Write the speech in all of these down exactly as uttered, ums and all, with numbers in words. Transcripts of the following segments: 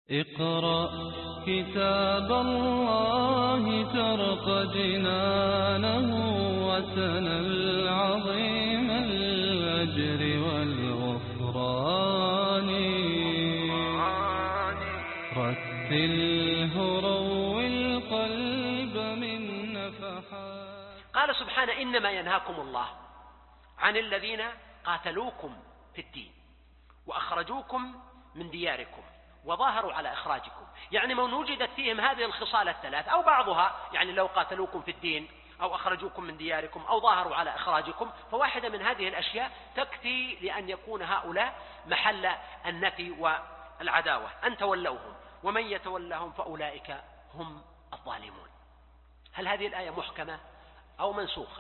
اقرأ كتاب الله ترق جنانه وتنل عظيم الأجر والغفران. رتله روي القلب من نفحات. قال سبحانه: إنما ينهاكم الله عن الذين قاتلوكم في الدين وأخرجوكم من دياركم وظاهروا على إخراجكم. يعني من وجدت فيهم هذه الخصال الثلاث أو بعضها، يعني لو قاتلوكم في الدين أو أخرجوكم من دياركم أو ظاهروا على إخراجكم، فواحدة من هذه الأشياء تكفي لأن يكون هؤلاء محل النفي والعداوة، أن تولوهم، ومن يتولهم فأولئك هم الظالمون. هل هذه الآية محكمة أو منسوخة؟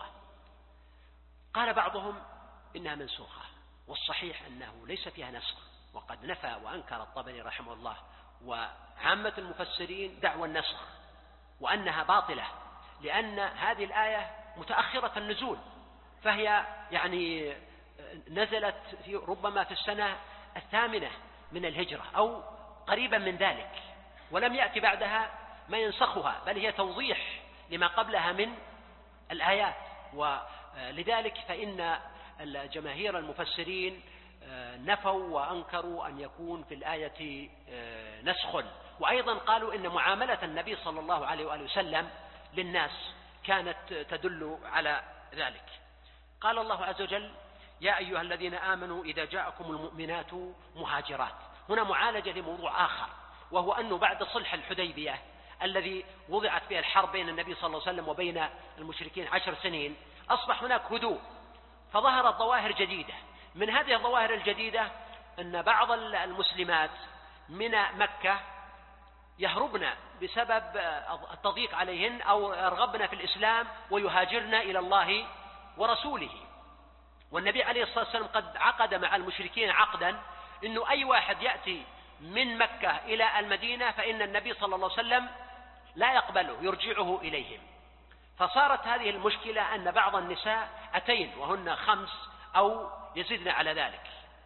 قال بعضهم إنها منسوخة، والصحيح أنه ليس فيها نسخ، وقد نفى وأنكر الطبري رحمه الله وعامة المفسرين دعوى النسخ وأنها باطلة، لأن هذه الآية متأخرة النزول، فهي يعني نزلت في ربما في السنة الثامنة من الهجرة أو قريبا من ذلك، ولم يأتي بعدها ما ينسخها، بل هي توضيح لما قبلها من الآيات. ولذلك فإن الجماهير المفسرين نفوا وأنكروا أن يكون في الآية نسخ، وأيضا قالوا إن معاملة النبي صلى الله عليه وآله وسلم للناس كانت تدل على ذلك. قال الله عز وجل: يا أيها الذين آمنوا إذا جاءكم المؤمنات مهاجرات. هنا معالجة لموضوع آخر، وهو أنه بعد صلح الحديبية الذي وضعت فيه الحرب بين النبي صلى الله عليه وسلم وبين المشركين عشر سنين، أصبح هناك هدوء، فظهرت ظواهر جديدة. من هذه الظواهر الجديدة أن بعض المسلمات من مكة يهربن بسبب التضييق عليهن أو يرغبن في الإسلام ويهاجرن إلى الله ورسوله. والنبي عليه الصلاة والسلام قد عقد مع المشركين عقدا أنه أي واحد يأتي من مكة إلى المدينة فإن النبي صلى الله عليه وسلم لا يقبله، يرجعه إليهم. فصارت هذه المشكلة أن بعض النساء أتين وهن خمس أو يزدن على ذلك،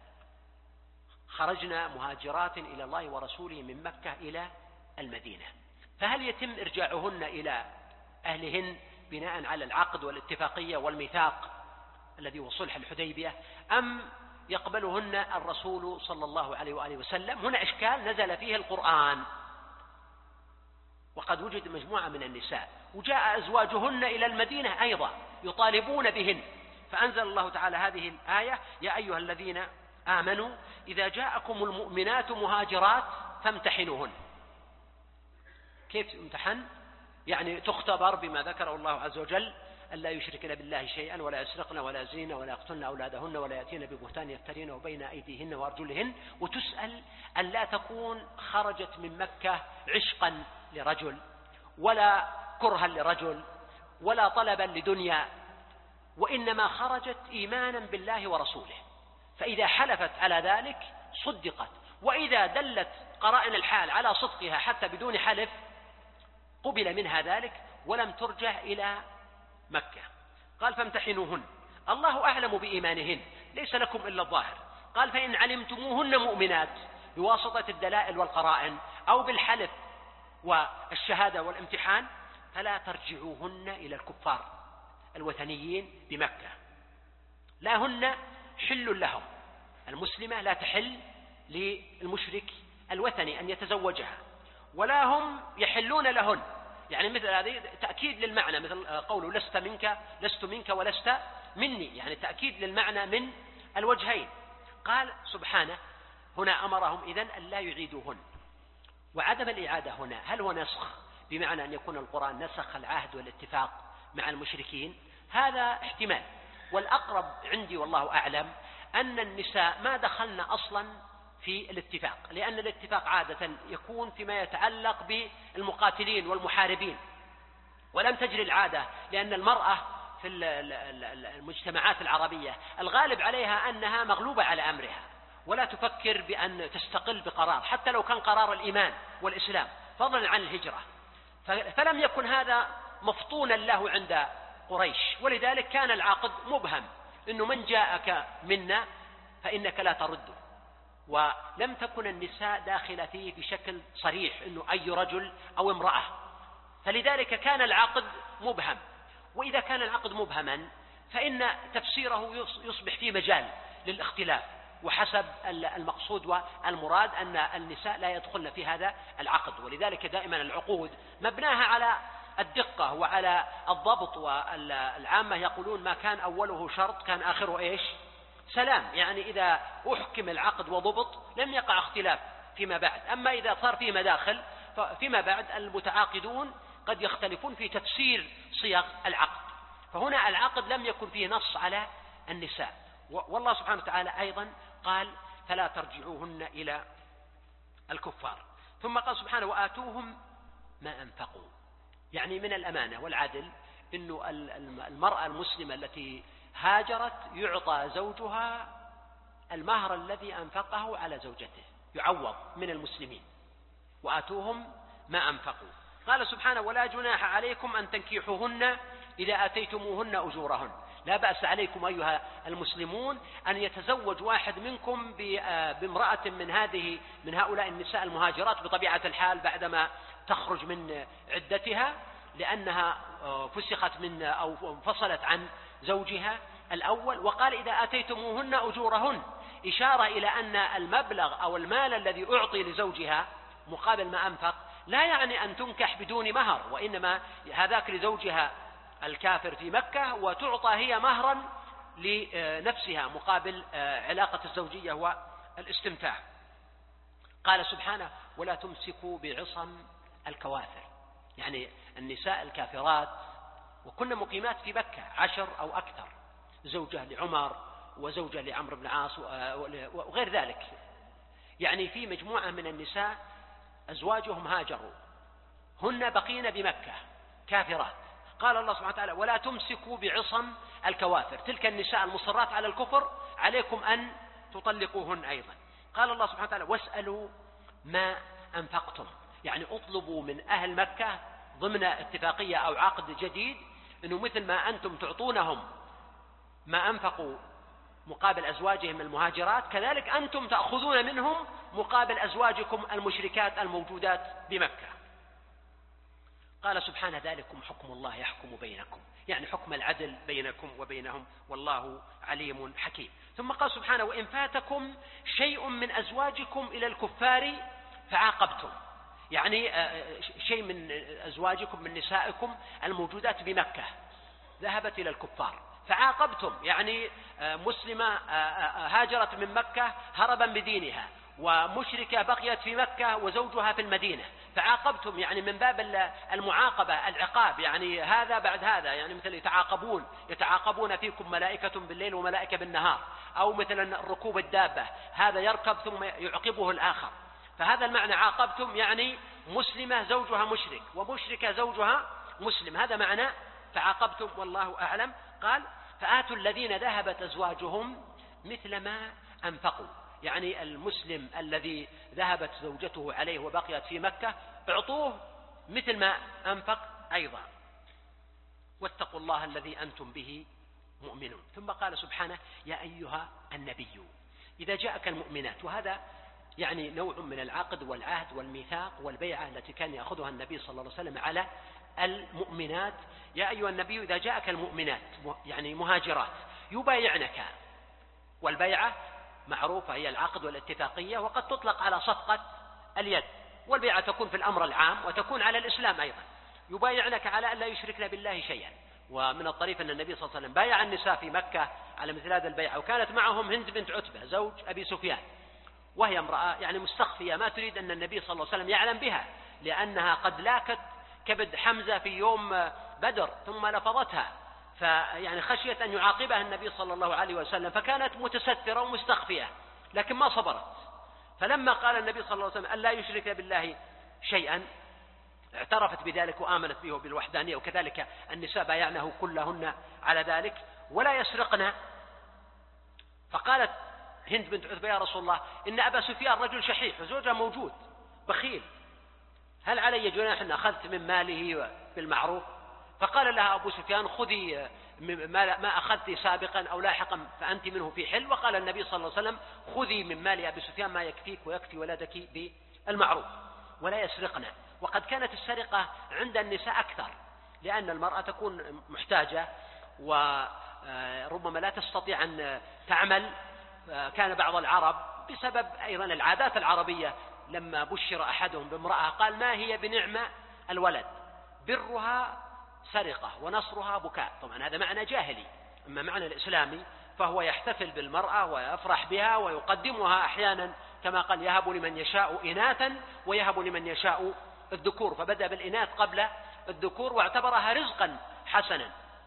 خرجنا مهاجرات إلى الله ورسوله من مكة إلى المدينة، فهل يتم إرجاعهن إلى أهلهن بناء على العقد والاتفاقية والميثاق الذي هو صلح الحديبية، أم يقبلهن الرسول صلى الله عليه وآله وسلم؟ هنا إشكال نزل فيه القرآن، وقد وجد مجموعة من النساء وجاء أزواجهن إلى المدينة أيضا يطالبون بهن، فأنزل الله تعالى هذه الآية: يا أيها الذين آمنوا إذا جاءكم المؤمنات مهاجرات فامتحنوهن. كيف امتحن؟ يعني تختبر بما ذكره الله عز وجل: ألا يشركن بالله شيئا ولا يسرقن ولا يزنين ولا يقتلن أولادهن ولا يأتين ببهتان يفترينه بين أيديهن وأرجلهن، وتسأل أن لا تكون خرجت من مكة عشقا لرجل ولا كرها لرجل ولا طلبا لدنيا، وإنما خرجت إيمانا بالله ورسوله، فإذا حلفت على ذلك صدقت، وإذا دلت قرائن الحال على صدقها حتى بدون حلف قبل منها ذلك ولم ترجع إلى مكة. قال: فامتحنوهن، الله أعلم بإيمانهن، ليس لكم إلا الظاهر. قال: فإن علمتموهن مؤمنات بواسطة الدلائل والقرائن أو بالحلف والشهادة والامتحان فلا ترجعوهن إلى الكفار الوثنيين بمكة، لا هن حل لهم، المسلمة لا تحل للمشرك الوثني أن يتزوجها، ولا هم يحلون لهن. يعني مثل هذه تأكيد للمعنى، مثل قوله: لست منك لست منك ولست مني، يعني تأكيد للمعنى من الوجهين. قال سبحانه: هنا أمرهم إذن أن لا يعيدوهن. وعدم الإعادة هنا هل هو نسخ بمعنى أن يكون القرآن نسخ العهد والاتفاق مع المشركين؟ هذا احتمال، والأقرب عندي والله أعلم أن النساء ما دخلن أصلا في الاتفاق، لأن الاتفاق عادة يكون فيما يتعلق بالمقاتلين والمحاربين، ولم تجري العادة، لأن المرأة في المجتمعات العربية الغالب عليها أنها مغلوبة على أمرها ولا تفكر بأن تستقل بقرار، حتى لو كان قرار الإيمان والإسلام فضلا عن الهجرة. فلم يكن هذا مفطونا له عند قريش، ولذلك كان العقد مبهم، إنه من جاءك منا فإنك لا ترده، ولم تكن النساء داخلة فيه بشكل صريح أنه أي رجل أو امرأة، فلذلك كان العقد مبهم. وإذا كان العقد مبهما فإن تفسيره يصبح فيه مجال للاختلاف، وحسب المقصود والمراد أن النساء لا يدخلن في هذا العقد. ولذلك دائما العقود مبناها على الدقة وعلى الضبط، والعامة يقولون ما كان أوله شرط كان آخره إيش؟ سلام. يعني إذا أحكم العقد وضبط لم يقع اختلاف فيما بعد. أما إذا صار فيه مداخل فيما بعد المتعاقدون قد يختلفون في تفسير صيغ العقد. فهنا العقد لم يكن فيه نص على النساء. والله سبحانه وتعالى أيضا قال فلا ترجعوهن إلى الكفار. ثم قال سبحانه وآتوهم ما أنفقوا. يعني من الأمانة والعدل أنه المرأة المسلمة التي هاجرت يعطى زوجها المهر الذي أنفقه على زوجته، يعوض من المسلمين. وآتوهم ما أنفقوا. قال سبحانه ولا جناح عليكم أن تنكحوهن إذا آتيتموهن أجورهن. لا بأس عليكم أيها المسلمون أن يتزوج واحد منكم بامرأة من هذه من هؤلاء النساء المهاجرات بطبيعة الحال بعدما تخرج من عدتها، لأنها فسخت من أو انفصلت عن زوجها الأول. وقال إذا آتيتموهن أجورهن، إشارة إلى أن المبلغ أو المال الذي أعطي لزوجها مقابل ما أنفق لا يعني أن تنكح بدون مهر، وإنما هذاك لزوجها الكافر في مكة، وتعطى هي مهرا لنفسها مقابل علاقة الزوجية والاستمتاع. قال سبحانه ولا تمسكوا بعصم الكوافر. يعني النساء الكافرات وكن مقيمات في مكة عشر أو أكثر، زوجة لعمر وزوجة لعمرو بن العاص وغير ذلك. يعني في مجموعة من النساء أزواجهم هاجروا، هن بقين بمكة كافرات. قال الله سبحانه وتعالى ولا تمسكوا بعصم الكوافر، تلك النساء المصرات على الكفر عليكم أن تطلقوهن أيضا. قال الله سبحانه وتعالى واسألوا ما أنفقتم. يعني اطلبوا من أهل مكة ضمن اتفاقية أو عقد جديد أنه مثل ما أنتم تعطونهم ما أنفقوا مقابل أزواجهم المهاجرات، كذلك أنتم تأخذون منهم مقابل أزواجكم المشركات الموجودات بمكة. قال سبحانه ذلكم حكم الله يحكم بينكم، يعني حكم العدل بينكم وبينهم، والله عليم حكيم. ثم قال سبحانه وإن فاتكم شيء من أزواجكم إلى الكفار فعاقبتم. يعني شيء من أزواجكم من نسائكم الموجودات بمكة ذهبت إلى الكفار فعاقبتم، يعني مسلمة هاجرت من مكة هربا بدينها، ومشركة بقيت في مكة وزوجها في المدينة فعاقبتم، يعني من باب المعاقبة العقاب، يعني هذا بعد هذا، يعني مثل يتعاقبون يتعاقبون فيكم ملائكة بالليل وملائكة بالنهار، أو مثلا ركوب الدابة هذا يركب ثم يعقبه الآخر. فهذا المعنى عاقبتم، يعني مسلمة زوجها مشرك ومشركة زوجها مسلم، هذا معنى فعاقبتم والله أعلم. قال فآتوا الذين ذهبت أزواجهم مثل ما أنفقوا، يعني المسلم الذي ذهبت زوجته عليه وبقيت في مكة اعطوه مثل ما أنفق أيضا، واتقوا الله الذي أنتم به مؤمنون. ثم قال سبحانه يا أيها النبي إذا جاءك المؤمنات، وهذا يعني نوع من العقد والعهد والميثاق والبيعة التي كان يأخذها النبي صلى الله عليه وسلم على المؤمنات. يا أيها النبي إذا جاءك المؤمنات يعني مهاجرات يبايعنك، والبيعة معروفة هي العقد والاتفاقية، وقد تطلق على صفقة اليد، والبيعة تكون في الأمر العام وتكون على الإسلام أيضا. يبايعنك على أن لا يشركن بالله شيئا. ومن الطريف أن النبي صلى الله عليه وسلم بايع النساء في مكة على مثل هذا البيعة، وكانت معهم هند بنت عتبة زوج أبي سفيان، وهي امرأة يعني مستخفية ما تريد أن النبي صلى الله عليه وسلم يعلم بها، لأنها قد لاكت كبد حمزة في يوم بدر ثم لفظتها، فيعني خشية أن يعاقبها النبي صلى الله عليه وسلم، فكانت متسترة ومستخفية لكن ما صبرت. فلما قال النبي صلى الله عليه وسلم أن لا يشرك بالله شيئا اعترفت بذلك وآمنت به بالوحدانية. وكذلك النساء بايعنه كلهن على ذلك ولا يسرقن. فقالت هند بنت عتبة يا رسول الله إن أبا سفيان رجل شحيح وزوجها موجود بخيل، هل علي جناح أن أخذت من ماله بالمعروف؟ فقال لها أبو سفيان خذي ما أخذت سابقا أو لاحقا فأنت منه في حل. وقال النبي صلى الله عليه وسلم خذي من مال أبي سفيان ما يكفيك ويكفي ولدك بالمعروف ولا يسرقن. وقد كانت السرقة عند النساء أكثر، لأن المرأة تكون محتاجة وربما لا تستطيع أن تعمل. كان بعض العرب بسبب أيضا العادات العربية لما بشر أحدهم بامرأة قال ما هي بنعمة الولد، برها سرقة ونصرها بكاء. طبعا هذا معنى جاهلي، أما معنى الإسلامي فهو يحتفل بالمرأة ويفرح بها ويقدمها أحيانا كما قال يهب لمن يشاء إناثا ويهب لمن يشاء الذكور، فبدأ بالإناث قبل الذكور واعتبرها رزقا حسنا.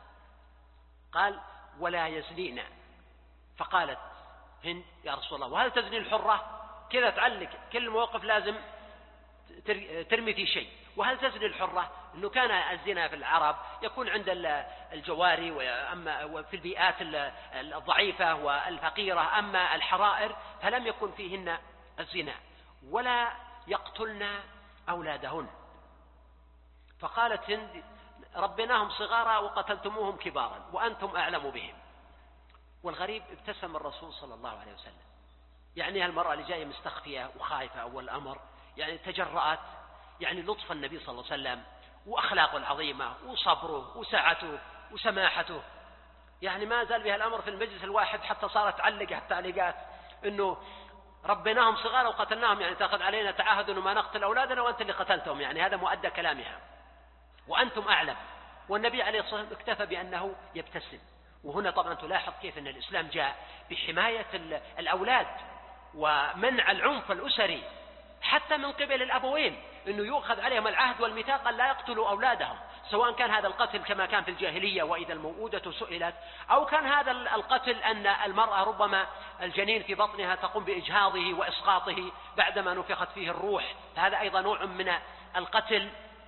قال ولا يزنين، فقالت هند يا رسول الله وهل تزني الحرة؟ كذا تعلق كل موقف لازم ترمي في شيء. وهل تزني الحرة؟ أنه كان الزنا في العرب يكون عند الجواري وأما في البيئات الضعيفة والفقيرة، أما الحرائر فلم يكن فيهن الزنا. ولا يقتلن أولادهن. فقالت هند ربناهم صغارا وقتلتموهم كبارا وأنتم أعلم بهم. والغريب ابتسم الرسول صلى الله عليه وسلم، يعني المرأة اللي جاية مستخفية وخائفة أول الأمر يعني تجرأت، يعني لطف النبي صلى الله عليه وسلم وأخلاقه العظيمة وصبره وسعته وسماحته، يعني ما زال بها الأمر في المجلس الواحد حتى صارت تعلق التعليقات إنه ربناهم صغارا وقتلناهم، يعني تأخذ علينا تعهد إنه ما نقتل أولادنا وأنت اللي قتلتهم، يعني هذا مؤدى كلامها وأنتم أعلم. والنبي عليه الصلاة والسلام اكتفى بأنه يبتسم. وهنا طبعا تلاحظ كيف أن الإسلام جاء بحماية الأولاد ومنع العنف الأسري حتى من قبل الأبوين، أنه يؤخذ عليهم العهد والميثاق لا يقتلوا أولادهم، سواء كان هذا القتل كما كان في الجاهلية وإذا الموءودة سئلت، أو كان هذا القتل أن المرأة ربما الجنين في بطنها تقوم بإجهاضه وإسقاطه بعدما نفخت فيه الروح، فهذا أيضا نوع من القتل.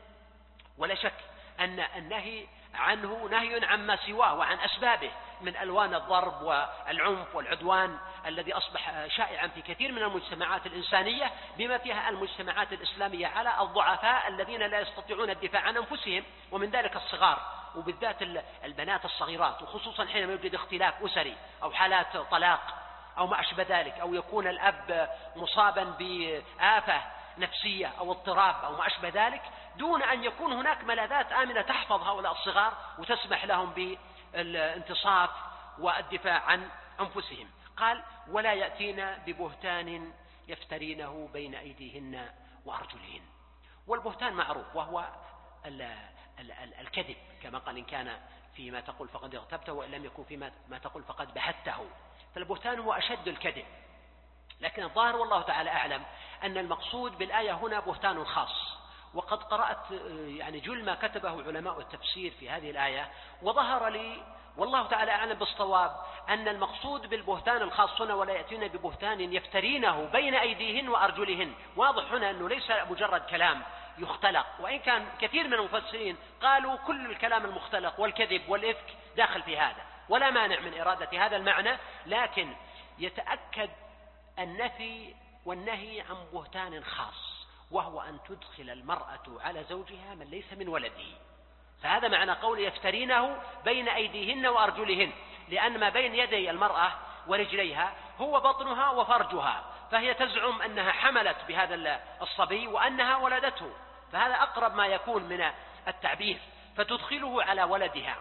ولا شك أن النهي عنه نهي عما سواه وعن أسبابه من ألوان الضرب والعنف والعدوان الذي أصبح شائعا في كثير من المجتمعات الإنسانية بما فيها المجتمعات الإسلامية على الضعفاء الذين لا يستطيعون الدفاع عن أنفسهم، ومن ذلك الصغار وبالذات البنات الصغيرات، وخصوصا حينما يوجد اختلاف أسري أو حالات طلاق أو ما أشبه ذلك، أو يكون الأب مصابا بآفة نفسية أو اضطراب أو ما أشبه ذلك، دون أن يكون هناك ملاذات آمنة تحفظ هؤلاء الصغار وتسمح لهم بالانتصاف والدفاع عن أنفسهم. قال ولا يأتين ببهتان يفترينه بين أيديهن وأرجلهن. والبهتان معروف وهو ال ال ال الكذب، كما قال إن كان فيما تقول فقد اغتبته وإن لم يكن فيما ما تقول فقد بهته. فالبهتان هو أشد الكذب، لكن الظاهر والله تعالى أعلم أن المقصود بالآية هنا بهتان خاص. وقد قرأت يعني جل ما كتبه علماء التفسير في هذه الآية، وظهر لي والله تعالى أعلم بالصواب أن المقصود بالبهتان الخاص هنا ولا يأتين ببهتان يفترينه بين أيديهن وأرجلهن. واضح هنا أنه ليس مجرد كلام يختلق، وإن كان كثير من المفسرين قالوا كل الكلام المختلق والكذب والإفك داخل في هذا، ولا مانع من إرادة هذا المعنى، لكن يتأكد النفي والنهي عن بهتان خاص، وهو أن تدخل المرأة على زوجها من ليس من ولده. فهذا معنى قول يفترينه بين أيديهن وأرجلهن، لأن ما بين يدي المرأة ورجليها هو بطنها وفرجها، فهي تزعم أنها حملت بهذا الصبي وأنها ولدته، فهذا أقرب ما يكون من التعبير، فتدخله على ولدها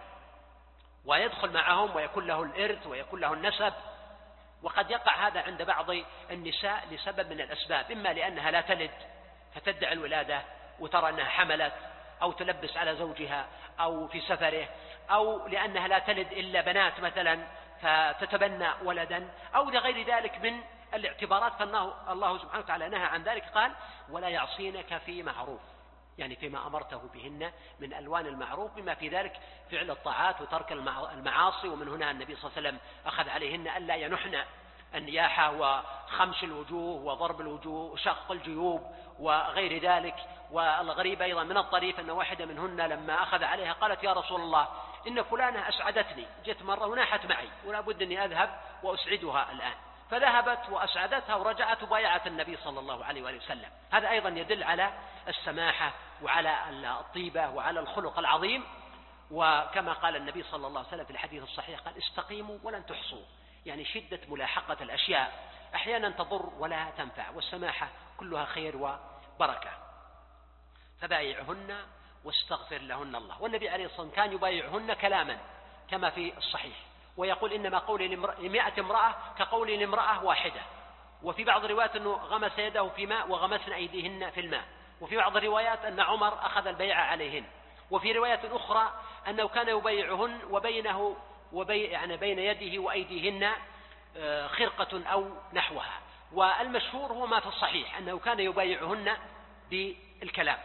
ويدخل معهم ويكون له الإرث ويكون له النسب. وقد يقع هذا عند بعض النساء لسبب من الأسباب، إما لأنها لا تلد فتدعي الولادة وترى أنها حملت، أو تلبس على زوجها أو في سفره، أو لأنها لا تلد إلا بنات مثلا فتتبنى ولدا، أو لغير ذلك من الاعتبارات. فالله سبحانه وتعالى نهى عن ذلك، قال ولا يعصينك في معروف، يعني فيما أمرته بهن من ألوان المعروف، بما في ذلك فعل الطاعات وترك المعاصي. ومن هنا النبي صلى الله عليه وسلم أخذ عليهن ألا ينحن النياحة وخمش الوجوه وضرب الوجوه وشق الجيوب وغير ذلك. والغريب أيضا من الطريف أن واحدة منهن لما أخذ عليها قالت يا رسول الله إن فلانة أسعدتني، جت مرة وناحت معي ولا بد أني أذهب وأسعدها الآن، فذهبت وأسعدتها ورجعت وبايعت النبي صلى الله عليه وآله وسلم. هذا أيضا يدل على السماحة وعلى الطيبة وعلى الخلق العظيم. وكما قال النبي صلى الله عليه وسلم في الحديث الصحيح قال استقيموا ولن تحصوا، يعني شدة ملاحقة الأشياء أحيانا تضر ولا تنفع، والسماحة كلها خير وبركة. فبايعهن واستغفر لهن الله. والنبي عليه الصلاة والسلام كان يبايعهن كلاما كما في الصحيح، ويقول إنما قولي لمئة امرأة كقولي لامرأة واحدة. وفي بعض الروايات أنه غمس يده في ماء وغمسن أيديهن في الماء. وفي بعض الروايات أن عمر أخذ البيع عليهن. وفي رواية أخرى أنه كان يبايعهن وبينه وبي يعني بين يده وأيديهن خرقة أو نحوها. والمشهور هو ما في الصحيح أنه كان يبايعهن بالكلام.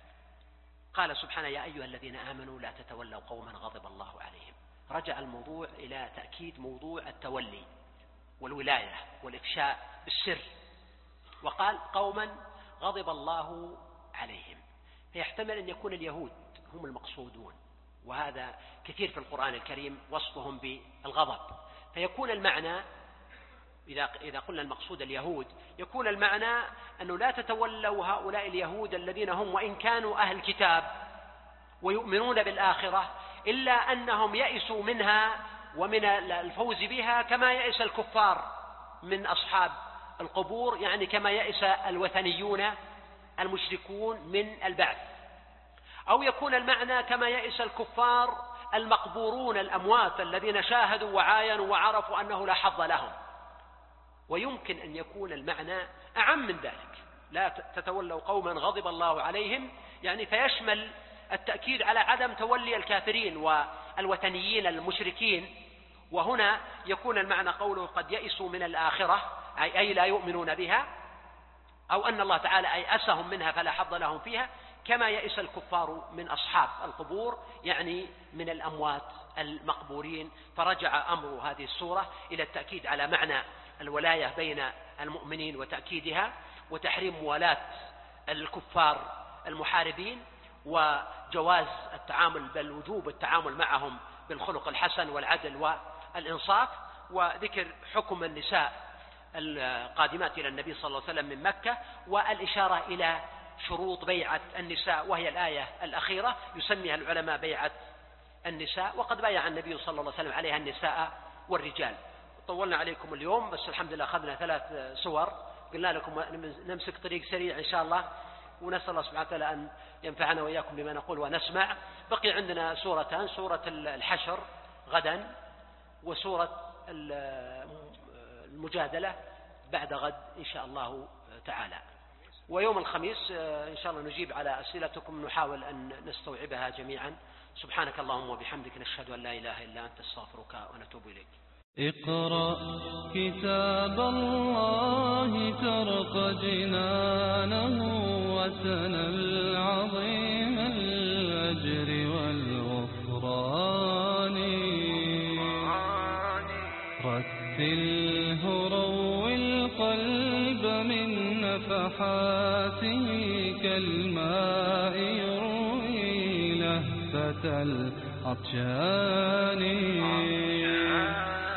قال سبحانه يا أيها الذين آمنوا لا تتولوا قوما غضب الله عليهم. رجع الموضوع إلى تأكيد موضوع التولي والولاية والإفشاء بالسر، وقال قوما غضب الله عليهم، فيحتمل أن يكون اليهود هم المقصودون، وهذا كثير في القرآن الكريم وصفهم بالغضب. فيكون المعنى إذا إذا قلنا المقصود اليهود يكون المعنى أنه لا تتولوا هؤلاء اليهود الذين هم وإن كانوا أهل كتاب ويؤمنون بالآخرة إلا أنهم يئسوا منها ومن الفوز بها كما يئس الكفار من أصحاب القبور، يعني كما يئس الوثنيون المشركون من البعث. أو يكون المعنى كما يئس الكفار المقبورون الأموات الذين شاهدوا وعاينوا وعرفوا أنه لا حظ لهم. ويمكن أن يكون المعنى أعم من ذلك، لا تتولوا قوما غضب الله عليهم، يعني فيشمل التأكيد على عدم تولي الكافرين والوثنيين المشركين. وهنا يكون المعنى قوله قد يئسوا من الآخرة أي, أي لا يؤمنون بها، أو أن الله تعالى أيأسهم منها فلا حظ لهم فيها كما يئس الكفار من أصحاب القبور، يعني من الأموات المقبورين. فرجع أمر هذه السورة إلى التأكيد على معنى الولاية بين المؤمنين وتأكيدها، وتحريم موالاة الكفار المحاربين، وجواز التعامل بل وجوب التعامل معهم بالخلق الحسن والعدل والإنصاف، وذكر حكم النساء القادمات إلى النبي صلى الله عليه وسلم من مكة، والإشارة إلى شروط بيعة النساء وهي الآية الأخيرة يسميها العلماء بيعة النساء، وقد بايع النبي صلى الله عليه وسلم عليها النساء والرجال. طولنا عليكم اليوم بس الحمد لله أخذنا ثلاث سور، قلنا لكم نمسك طريق سريع إن شاء الله، ونسأل الله سبحانه وتعالى أن ينفعنا وإياكم بما نقول ونسمع. بقي عندنا سورتان، سورة الحشر غدا وسورة المجادلة بعد غد إن شاء الله تعالى. ويوم الخميس إن شاء الله نجيب على أسئلتكم، نحاول أن نستوعبها جميعا. سبحانك اللهم وبحمدك نشهد أن لا إله إلا أنت استغفرك ونتوب إليك. اقرأ كتاب الله ترق جنانه وتنل عظيم الأجر والغفران. رتله روي القلب من نفحاته كالماء يروي لهفة العطشان.